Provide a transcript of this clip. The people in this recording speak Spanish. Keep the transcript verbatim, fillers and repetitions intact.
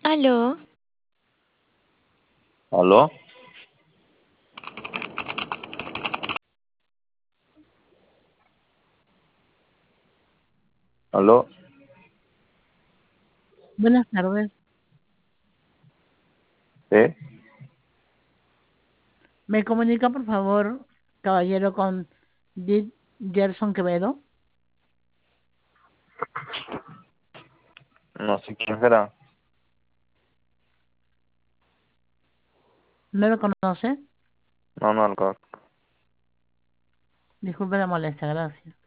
¿Aló? ¿Aló? ¿Aló? Buenas tardes. ¿Sí? ¿Me comunica, por favor, caballero, con Did Gerson Quevedo? No sé quién será. ¿No lo conoce? No, no, algo. Disculpe la molestia, gracias.